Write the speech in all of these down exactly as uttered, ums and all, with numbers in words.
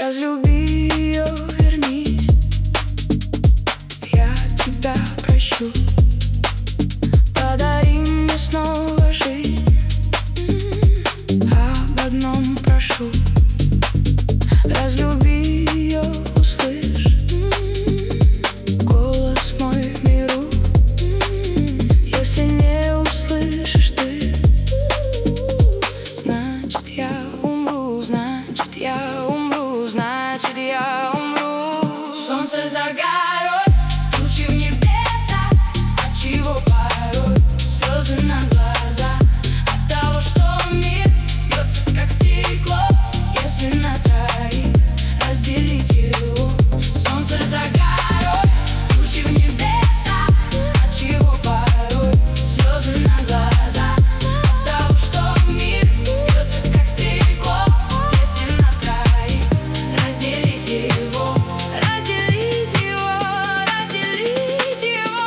Разлюби ее, вернись, я тебя прощу. Подари мне снова жизнь, об одном прошу. Разлюби ее, услышь голос мой в миру. Если не услышишь ты, значит я умру, значит я умру, значит я умру. Солнце за горой, тучи в небесах, отчего порой слезы на глазах? От того, что мир бьется как стекло, если на троих разделить его. Солнце за горой, тучи в небесах, отчего порой слезы на глазах? От того, что мир бьется как стекло, если на троих разделить его. Разделить его, разделить его.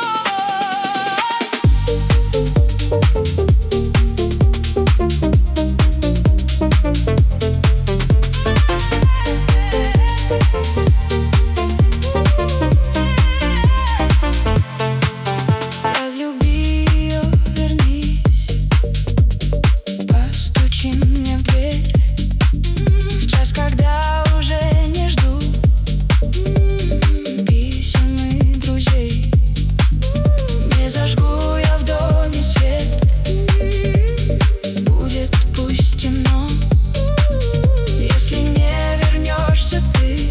Разлюби ее, вернись, постучи мне в дверь в час, когда уже не жду писем и друзей. Не зажгу я в доме свет, будет пусть темно. Если не вернешься ты,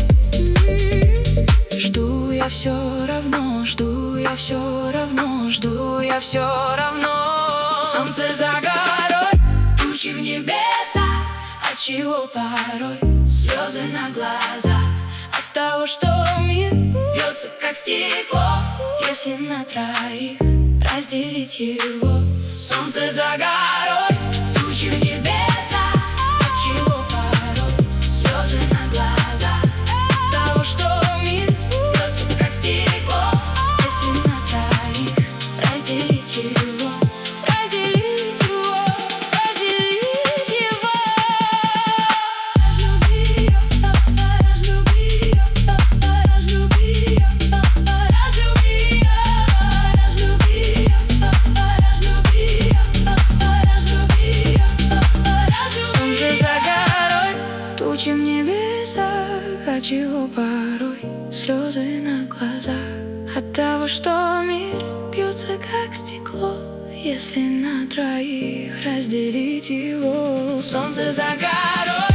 жду я все равно, жду я все равно, жду я все равно. Солнце за горой, тучи в небесах, отчего порой слезы на глазах? От того, что мир бьется как стекло, если на троих разделить его. Солнце за горой, тучи в небесах, отчего порой слезы на глазах? От того, что мир бьется как стекло, если на троих разделить его. Разделить его, разделить его. Разлюби ее, разлюби ее, разлюби ее, разлюби ее, разлюби ее, разлюби ее, разлюби ее, разлюби. Солнце за горой, тучи в небесах, отчего порой слезы на глазах? От того, что мир бьется как стекло, если на троих разделить его. Солнце за горой.